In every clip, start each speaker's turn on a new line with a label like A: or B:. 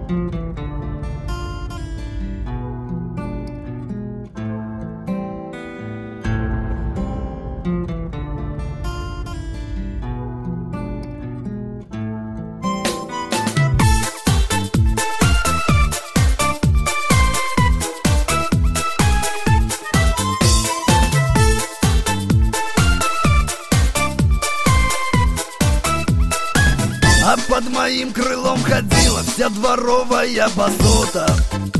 A: А под моим крылом ходила вся дворовая басота.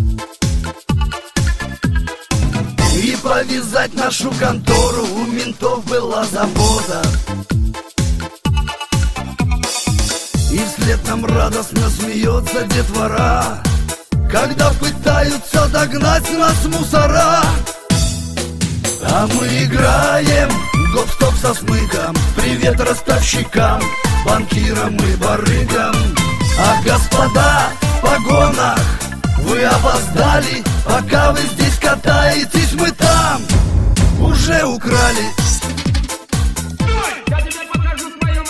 A: И повязать нашу контору у ментов была забота. И вслед нам радостно смеется детвора, когда пытаются догнать нас мусора. А мы играем гоп-стоп со смыком, привет ростовщикам, банкирам и барыгам. А господа в погонах, вы опоздали, пока вы здесь катаетесь, мы там уже украли.
B: Я тебе покажу твою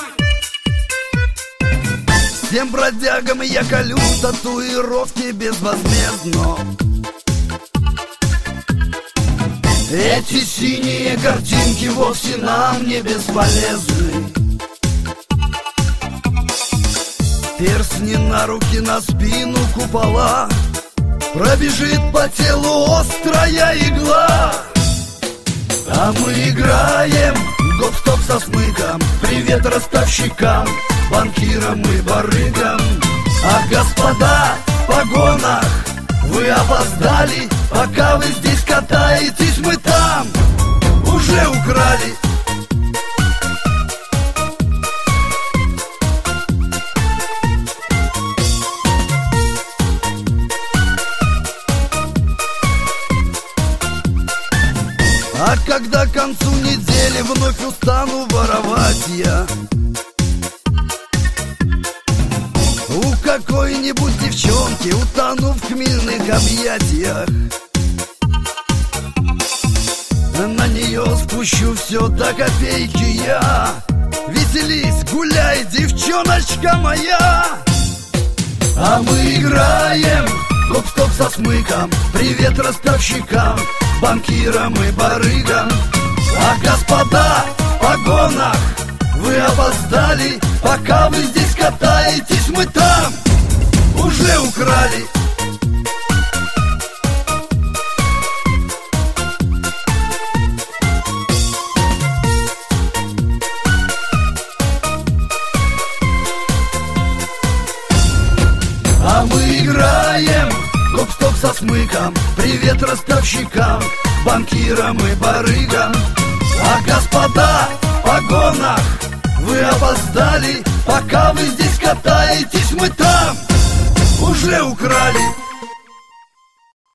B: мать!
A: Всем бродягам я колю татуировки безвозмездно. Эти синие картинки вовсе нам не бесполезны. Перстни на руки, на спину, купола, пробежит по телу острая игла. А мы играем гоп-стоп со смыком, привет ростовщикам, банкирам и барыгам. А господа в погонах, вы опоздали, пока вы здесь катаетесь, мы там уже украли. А когда к концу недели вновь устану воровать я у какой-нибудь девчонки, утону в хмельных объятиях, на нее спущу все до копейки я. Веселись, гуляй, девчоночка моя. А мы играем гоп-стоп со смыком, привет ростовщикам, банкирам и барыгам. А господа в погонах, вы опоздали, пока вы здесь катаетесь, мы там уже украли. А мы играем гоп-стоп со смыком, привет ростовщикам, банкирам и барыгам. А господа в погонах, вы опоздали, пока вы здесь катаетесь,